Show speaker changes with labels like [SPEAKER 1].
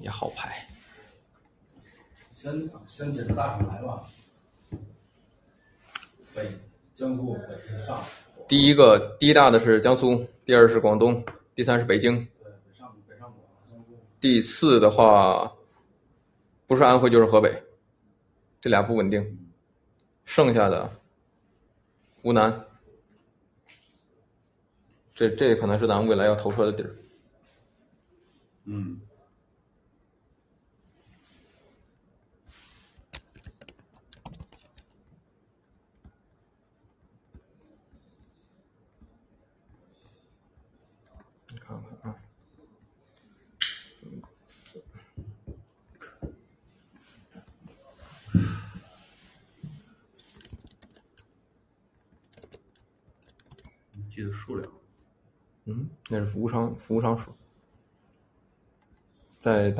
[SPEAKER 1] 也好排。
[SPEAKER 2] 先紧着大场来吧。江苏北上。
[SPEAKER 1] 第一大的是江苏，第二是广东，第三是北京。
[SPEAKER 2] 对，北上广江苏。
[SPEAKER 1] 第四的话，不是安徽就是河北，这俩不稳定。剩下的湖南，这可能是咱们未来要投射的地儿。
[SPEAKER 2] 嗯。
[SPEAKER 1] 你看看啊，
[SPEAKER 2] 记得数量。
[SPEAKER 1] 那是服务商数，在